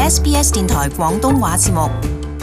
SBS 電台廣東話節目。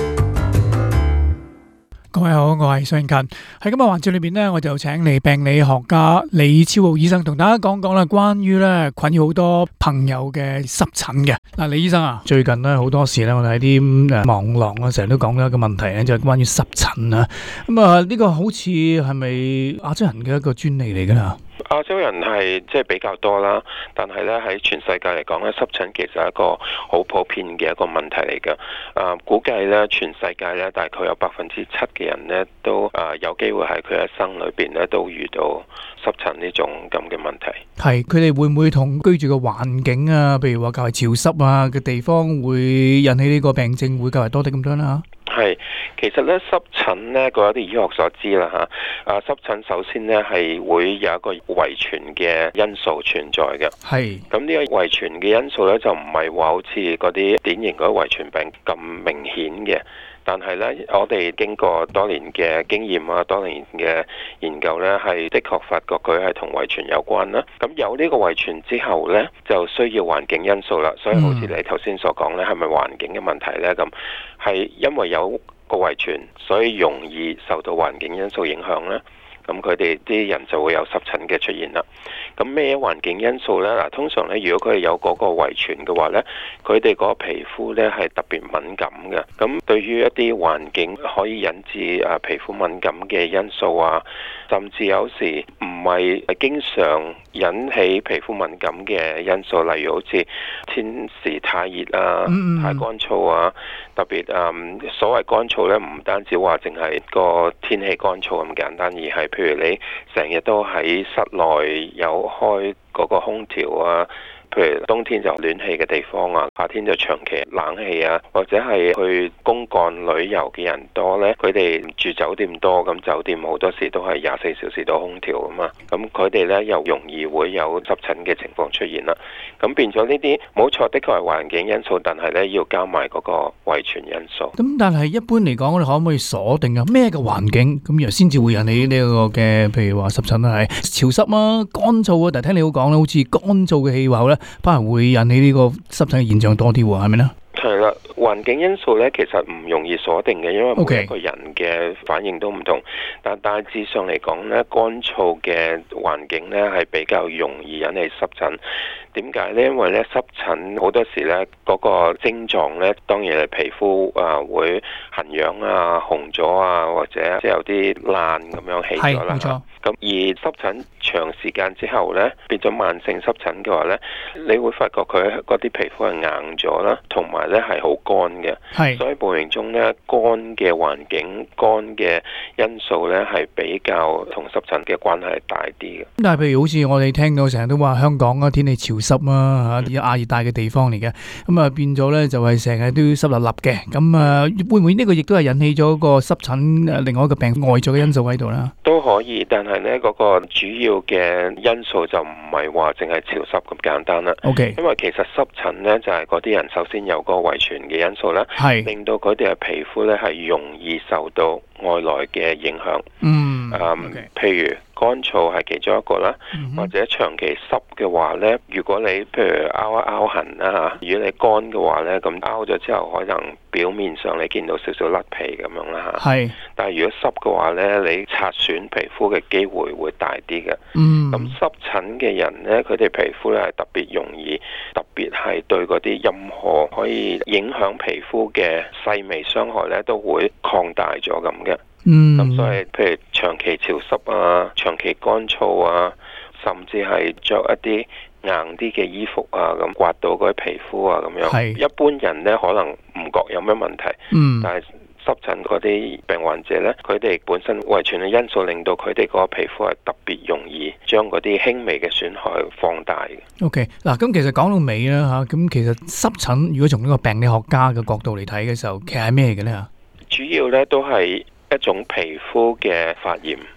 各位好，我係蘇永勤。喺今日環節裏邊咧，我就請嚟病理學家李超浩醫生同大家講講啦，關於咧困擾好多朋友嘅濕疹嘅。嗱，李醫生啊，最近咧好多時咧，我哋喺啲網絡啊，成日都講到一個問題咧，就係關於濕疹啊。咁啊，呢個好似係咪亞洲人嘅一個專利嚟㗎啦？ 亞洲人係即係比較多啦，但係咧喺全世界嚟講咧，濕疹其實係一個好普遍嘅一個問題嚟嘅。估計咧全世界咧大概有7%嘅人咧都有機會喺佢一生裏邊咧都遇到濕疹呢種咁嘅問題。 係佢哋會唔會同居住嘅環境啊，譬如話較為潮濕啊嘅地方，會引起呢個病症會較為多啲咁樣啦？ 係，其實咧濕疹咧，據一啲醫學所知啦嚇，濕疹首先咧係會有一個遺傳嘅因素存在嘅。 係。咁呢個遺傳嘅因素咧就唔係話好似嗰啲典型嗰啲遺傳病咁明顯嘅。但係咧，我哋經過多年嘅經驗啊，多年嘅研究咧，係的確發覺佢係同遺傳有關啦。咁有呢個遺傳之後咧，就需要環境因素啦。所以好似你頭先所講咧，係咪環境嘅問題咧？咁係因為有個遺傳，所以容易受到環境因素影響咧。咁佢哋啲人就會有濕疹嘅出現啦。咁咩環境因素呢？嗱，通常咧，如果佢哋有嗰個遺傳嘅話呢，佢哋個皮膚呢係特別敏感嘅。咁對於一啲環境可以引致皮膚敏感嘅因素啊，甚至有時唔係經常引起皮膚敏感嘅因素，例如好似天時太熱啊、太乾燥啊，特別所謂乾燥呢，唔單止話淨係個天氣乾燥咁簡單，而係譬如你成日都喺室內有開嗰個空調啊，譬如冬天就暖氣嘅地方啊，夏天就長期冷氣啊，或者係去公幹旅遊嘅人多呢，佢哋住酒店多，咁酒店好多時都係24小時都空調啊嘛，咁佢哋呢又容易會有濕疹嘅情況出現啦。咁變咗呢啲冇錯，的確係環境因素，但係呢要加埋嗰個遺傳因素。 咁但係一般嚟講，我哋可唔可以鎖定啊咩嘅環境咁然後先至會引起呢個嘅，譬如話濕疹係潮濕啊、乾燥啊？但係聽你好講咧，好似乾燥嘅氣候呢，反而會引起呢個濕疹嘅現象多啲喎，係咪呢？ 係啦，環境因素咧其實唔容易鎖定嘅，因為每一個人嘅反應都唔同。但大致上嚟講咧，乾燥嘅環境咧係比較容易引起濕疹。點解呢？因為咧濕疹好多時咧嗰個症狀咧，當然係皮膚會痕癢啊、紅咗啊，或者即係有啲爛咁樣起咗啦。咁而濕疹長時間之後咧，變咗慢性濕疹嘅話咧，你會發覺佢嗰啲皮膚係硬咗啦，同埋咧係好乾嘅。係，所以無形中咧乾嘅環境、乾嘅因素咧係比較同濕疹嘅關係大啲嘅。 但係譬如好似我哋聽到成日都話香港嘅天氣潮濕啊，亞熱帶嘅地方嚟嘅，咁啊變咗咧就係成日都濕立立嘅。咁啊會唔會呢個亦都係引起咗個濕疹另外一個病外在嘅因素喺度啦？ 都可以，但係咧嗰個主要嘅因素就唔係話淨係潮濕咁簡單啦。 OK， 因為其實濕疹咧就係嗰啲人首先有個遺傳嘅因素啦，係令到佢哋嘅皮膚咧係容易受到外來嘅影響。譬如乾燥係其中一個啦，或者長期濕嘅話呢，如果你譬如拗一拗痕啦，如果你乾嘅話呢，咁拗咗之後可能表面上你見到少少甩皮咁樣啦嚇。係，但係如果濕嘅話呢，你擦損皮膚嘅機會會大啲嘅。咁濕疹嘅人呢，佢哋皮膚咧係特別容易，特別係對嗰啲任何可以影響皮膚嘅細微傷害呢，都會擴大咗咁嘅。咁所以譬如長期潮濕啊、長期乾燥啊，甚至係着一啲硬啲嘅衣服啊，咁刮到嗰啲皮膚啊咁樣。一般人呢可能唔覺有咩問題，但係濕疹嗰啲病患者呢，佢哋本身遺傳嘅因素令到佢哋嗰個皮膚係特別容易將嗰啲輕微嘅損害放大嘅。 OK， 嗱咁其實講到尾啦嚇，咁其實濕疹如果從呢個病理學家嘅角度嚟睇嘅時候，其實係咩嘅呢？ 主要呢都係一種皮膚嘅發炎，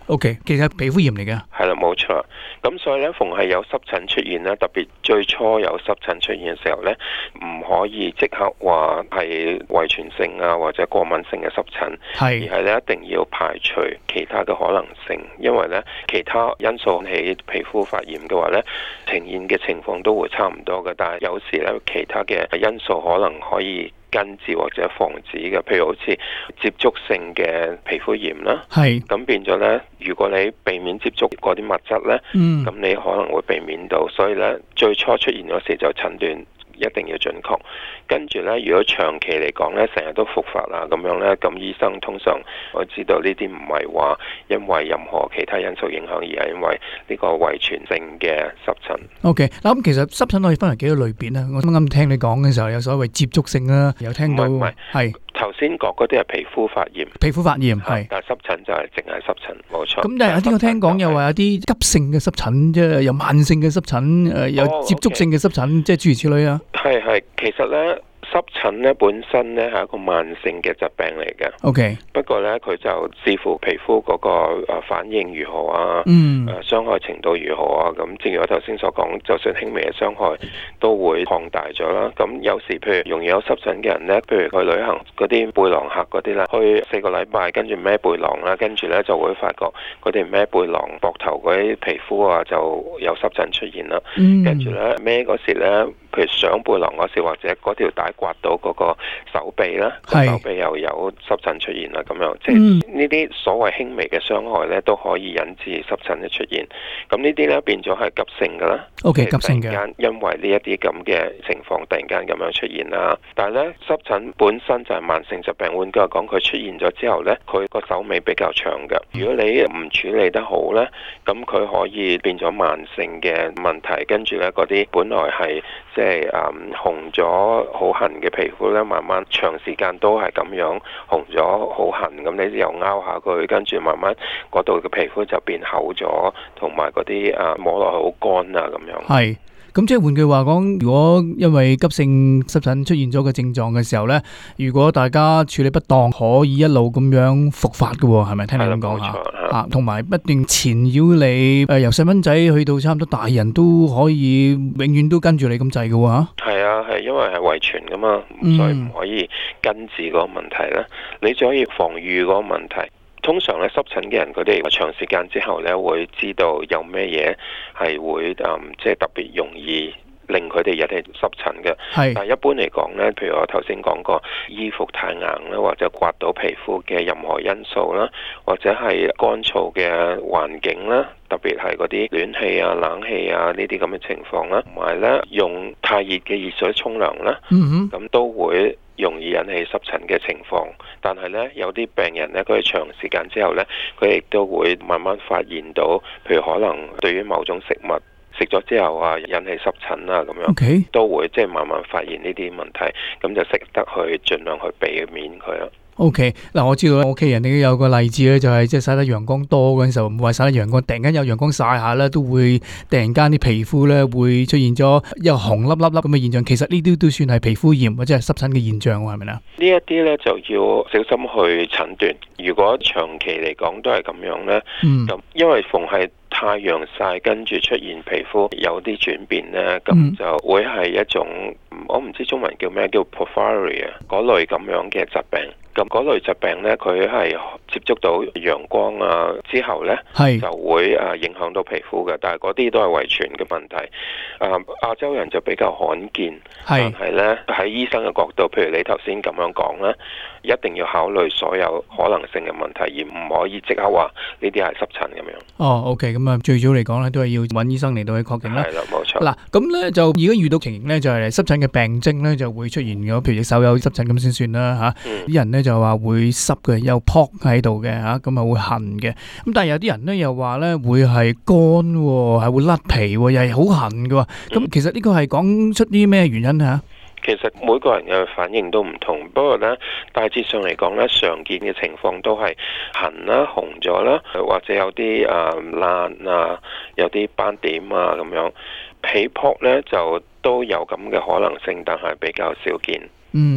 OK， 其實係皮膚炎嚟嘅。 係啦，冇錯。咁所以咧，逢係有濕疹出現咧，特別最初有濕疹出現嘅時候咧，唔可以即刻話係遺傳性啊或者過敏性嘅濕疹，而係咧一定要排除其他嘅可能性，因為咧其他因素起皮膚發炎嘅話咧，呈現嘅情況都會差唔多嘅，但係有時咧其他嘅因素可能可以根治或者防止嘅，譬如好似接觸性嘅皮膚炎啦，咁變咗咧，如果你避免接觸嗰啲物質咧，咁你可能會避免到，所以咧最初出現嗰時就診斷一定要準確，跟住咧，如果長期嚟講咧，成日都復發啦咁樣咧，咁醫生通常我知道呢啲唔係話因為任何其他因素影響，而係因為呢個遺傳性嘅濕疹。 OK， 嗱咁其實濕疹可以分為幾個類別咧？我啱啱聽你講嘅時候，有所謂接觸性啦，有聽到係頭先講嗰啲係皮膚發炎， 皮膚發炎係， 但係濕疹就係淨係濕疹，冇錯。 咁但係有啲我聽講又話有啲急性嘅濕疹，即係有慢性嘅濕疹，有接觸性嘅濕疹，即係諸如此類啊。 係，其實咧濕疹咧本身咧係一個慢性嘅疾病嚟嘅。 OK， 不過咧佢就視乎皮膚嗰個反應如何啊，傷害程度如何啊。咁正如我頭先所講，就算輕微嘅傷害都會擴大咗啦。咁有時譬如容易有濕疹嘅人咧，譬如去旅行嗰啲背囊客嗰啲啦，去4個禮拜跟住孭背囊啦，跟住咧就會發覺佢哋孭背囊膊頭嗰啲皮膚啊就有濕疹出現啦。跟住咧孭嗰時咧，譬如上背囊嗰時或者嗰條帶刮到嗰個手臂啦，手臂又有濕疹出現啦，咁樣即係呢啲所謂輕微嘅傷害咧，都可以引致濕疹嘅出現。咁呢啲咧變咗係急性噶啦。 OK， 急性嘅。 突然間因為呢一啲咁嘅情況突然間咁樣出現啦，但係咧濕疹本身就係慢性疾病，換句話講，佢出現咗之後咧，佢個手尾比較長嘅。如果你唔處理得好咧，咁佢可以變咗慢性嘅問題，跟住咧嗰啲本來係即係紅咗好痕嘅皮膚咧，慢慢長時間都係咁樣紅咗好痕，咁你又拗下佢，跟住慢慢嗰度嘅皮膚就變厚咗，同埋嗰啲摸落去好乾啊咁樣。 係。咁即係換句話講，如果因為急性濕疹出現咗個症狀嘅時候咧，如果大家處理不當，可以一路咁樣復發嘅喎，係咪？聽你咁講嚇，同埋不斷纏繞你，由細蚊仔去到差唔多大人都可以，永遠都跟住你咁滯嘅喎嚇。 係啊，係因為係遺傳噶嘛，所以唔可以根治嗰個問題啦。你只可以防禦嗰個問題。通常咧濕疹嘅人，佢哋長時間之後咧會知道有咩嘢係會即係特別容易令佢哋引起濕疹嘅。但係一般嚟講咧，譬如我頭先講過，衣服太硬啦，或者刮到皮膚嘅任何因素啦，或者係乾燥嘅環境啦，特別係嗰啲暖氣啊、冷氣啊呢啲咁嘅情況啦，同埋咧用太熱嘅熱水沖涼啦，咁都會容易引起濕疹嘅情況。但係咧有啲病人咧，佢係長時間之後咧，佢亦都會慢慢發現到，譬如可能對於某種食物食咗之後啊，引起濕疹啊咁樣，都會即係慢慢發現呢啲問題，咁就識得去盡量去避免佢啦。 OK， 嗱我知道我屋企人亦都有個例子咧，就係即係曬得陽光多嗰陣時候，唔係曬得陽光，突然間有陽光曬下咧，都會突然間啲皮膚咧會出現咗有紅粒粒粒咁嘅現象。其實呢啲都算係皮膚炎或者係濕疹嘅現象喎，係咪咧？呢一啲咧就要小心去診斷。如果長期嚟講都係咁樣咧，咁因為逢係太陽曬跟住出現皮膚有啲轉變咧，咁就會係一種我唔知中文叫咩，叫 porphyria 嗰類咁樣嘅疾病。咁嗰類疾病咧，佢係接觸到陽光啊之後咧，就會影響到皮膚嘅。但係嗰啲都係遺傳嘅問題。亞洲人就比較罕見，但係咧喺醫生嘅角度，譬如你頭先咁樣講咧，一定要考慮所有可能性嘅問題，而唔可以即刻話呢啲係濕疹咁樣。 哦 ，OK， 咁啊，最早嚟講咧，都係要揾醫生嚟到去確認啦。 係啦，冇錯。 嗱，咁咧就而家遇到情形咧，就係濕疹嘅病徵咧就會出現咗，譬如隻手有濕疹咁先算啦嚇。啲人咧就話會濕嘅，有泡喺度嘅嚇，咁啊會痕嘅。咁但係有啲人咧又話咧會係乾喎，係會甩皮喎，又係好痕嘅喎。咁其實呢個係講出啲咩原因嚇？ 其實每個人嘅反應都唔同，不過咧大致上嚟講咧，常見嘅情況都係痕啦、紅咗啦，或者有啲爛啊，有啲斑點啊咁樣。起泡咧就都有咁嘅可能性，但係比較少見。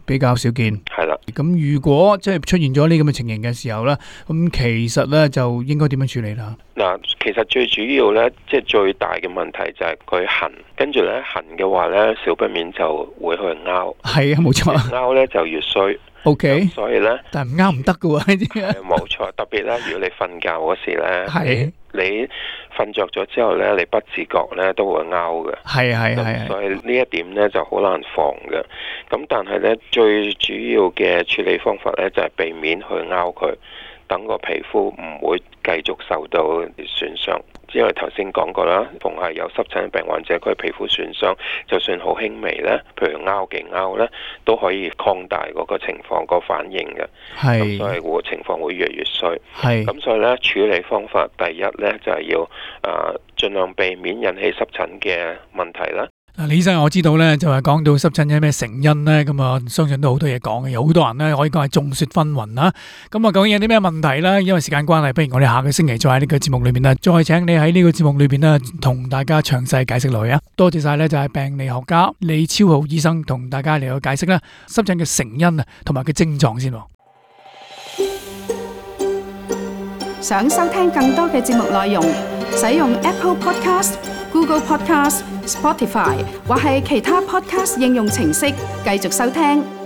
比較少見。 係啦。 咁如果即係出現咗呢咁嘅情形嘅時候咧，咁其實咧就應該點樣處理啦？ 嗱，其實最主要咧，即係最大嘅問題就係佢痕，跟住咧痕嘅話咧，少不免就會去拗。係啊，冇錯。拗咧就越衰。OK。所以咧，但係唔拗唔得㗎喎呢啲。冇錯，特別咧，如果你瞓覺嗰時咧，你瞓着咗之後咧，你不自覺咧都會拗嘅。係。所以呢一點咧就好難防嘅。咁但係咧，最主要嘅處理方法咧就係避免去拗佢。等個皮膚唔會繼續受到損傷，因為頭先講過啦，逢係有濕疹病患者，佢皮膚損傷，就算好輕微咧，譬如拗幾拗咧，都可以擴大嗰個情況、個反應嘅。咁所以情況會越嚟越衰。咁所以咧，處理方法第一咧就係要盡量避免引起濕疹嘅問題啦。嗱，李醫生，我知道咧就係講到濕疹有咩成因咧，咁啊，相信都好多嘢講嘅，有好多人咧可以講係眾說紛紜啦。咁啊，究竟有啲咩問題咧？因為時間關係，不如我哋下個星期再喺呢個節目裏面咧，再請你喺呢個節目裏邊咧，同大家詳細解釋落去啊！多謝晒咧，就係病理學家李超豪醫生同大家嚟到解釋咧濕疹嘅成因啊，同埋嘅症狀先。 想收聽更多嘅節目內容，使用 Apple Podcast、Google Podcast、Spotify 或係其他 Podcast 應用程式繼續收聽。